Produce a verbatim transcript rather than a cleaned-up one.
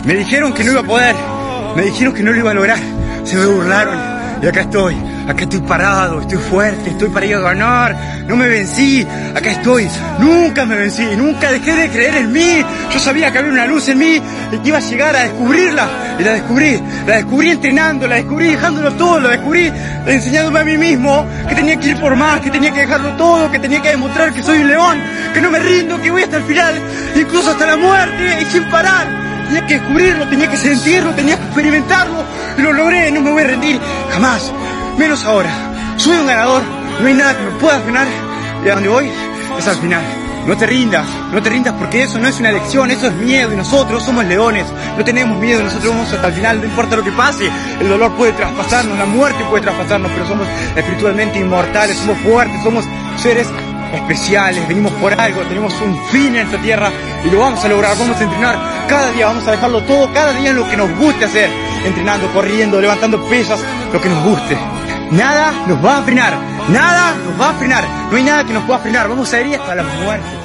Me dijeron que no iba a poder, me dijeron que no lo iba a lograr, se me burlaron y acá estoy, acá estoy parado, estoy fuerte, estoy para ir a ganar, no me vencí, acá estoy, nunca me vencí, nunca dejé de creer en mí, yo sabía que había una luz en mí y que iba a llegar a descubrirla y la descubrí, la descubrí entrenando, la descubrí dejándolo todo, la descubrí enseñándome a mí mismo que tenía que ir por más, que tenía que dejarlo todo, que tenía que demostrar que soy un león, que no me rindo, que voy hasta el final, incluso hasta la muerte y sin parar. Tenía que descubrirlo, tenía que sentirlo, tenía que experimentarlo y lo logré, no me voy a rendir jamás, menos ahora. Soy un ganador, no hay nada que me pueda frenar y a donde voy es al final. No te rindas, no te rindas porque eso no es una elección, eso es miedo y nosotros somos leones, no tenemos miedo, nosotros vamos hasta el final, no importa lo que pase, el dolor puede traspasarnos, la muerte puede traspasarnos, pero somos espiritualmente inmortales, somos fuertes, somos seres especiales, venimos por algo, tenemos un fin en esta tierra y lo vamos a lograr, vamos a entrenar cada día, vamos a dejarlo todo, cada día en lo que nos guste hacer, entrenando, corriendo, levantando pesas, lo que nos guste. Nada nos va a frenar, nada nos va a frenar, no hay nada que nos pueda frenar, vamos a ir hasta la muerte.